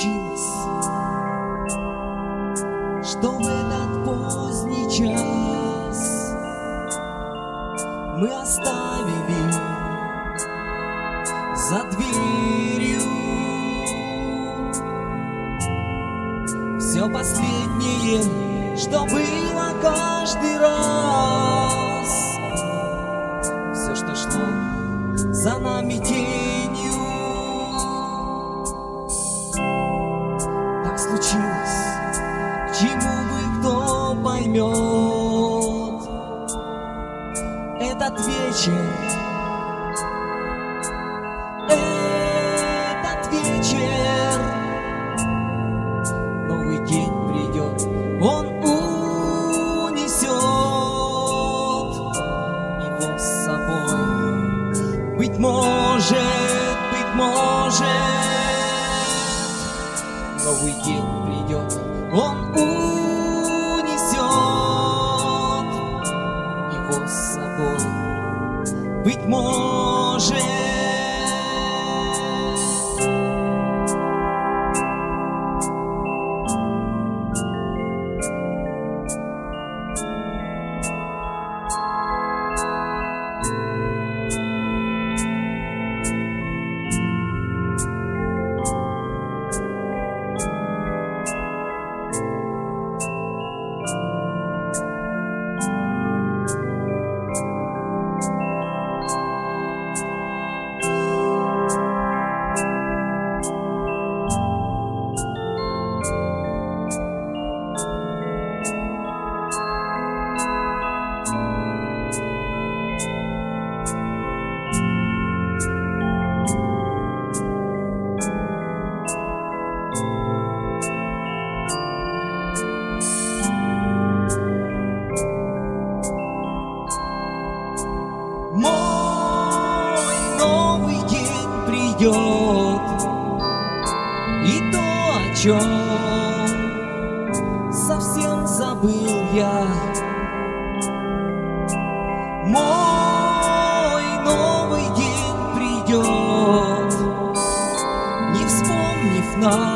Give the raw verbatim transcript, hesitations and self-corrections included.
случилось, что в этот поздний час мы оставили за дверью все последнее, что было каждый раз, все, что шло за нами тенью. Так случилось, к чему бы кто поймет этот вечер, этот вечер. Новый день придет, он унесет его с собой. Быть может, быть может, новый день придет, он унесет его с собой. Быть может. Мой новый день придет, и то, о чем совсем забыл я. Мой новый день придет, не вспомнив нас.